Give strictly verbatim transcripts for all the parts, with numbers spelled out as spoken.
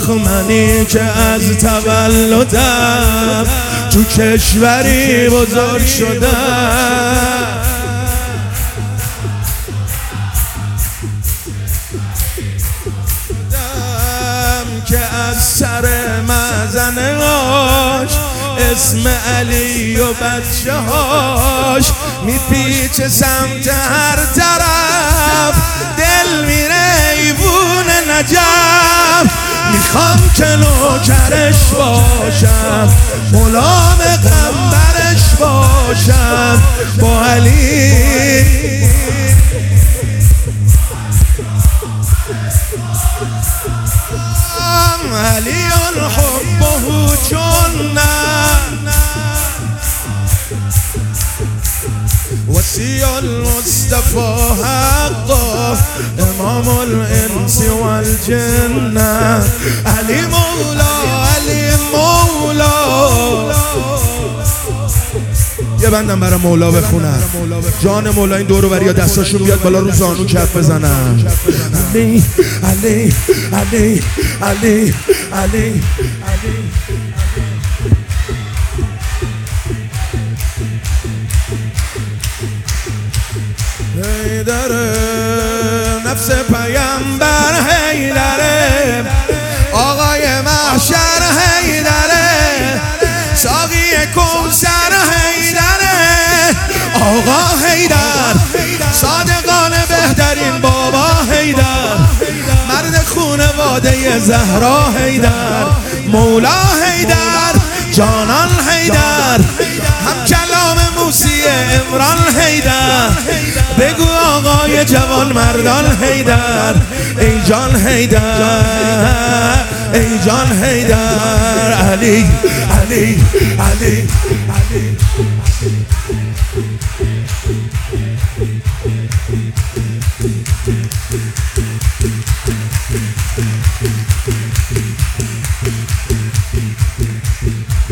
منی که از تولدم تو کشوری بزرگ شدم، که از سر مزنهاش اسم علی و بچه هاش میپیچه سمت هر طرف، دل میره ایوون نجف. میخوام که نوکرش باشم، غلام قنبرش باشم، با علی علی حبه جنة وصي المصطفى حقه امام الانس والجنة. علی مولا علی مولا. یه بندم برای مولا بخونم، جان مولا این دور و بریا دستاشون بیاد بالا رو زانو کف بزنم. علی علی علی علی علی علی. حیدره نفس پیامبر، حیدره آقای محشر، حیدره ساقی کوثر، حیدره آقا حیدر صادقانه بهترین بابا، حیدر مرد خونواده زهرا، حیدر مولا، حیدر جانان، حیدر هم کلام موسی عمران، حیدر بگو آقای جوان مردان، حیدر ای جان، حیدر ای جان، حیدر علی علی علی علی.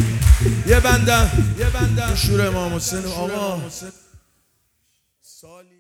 یه بنده یه بنده شور امام حسین آقا سالی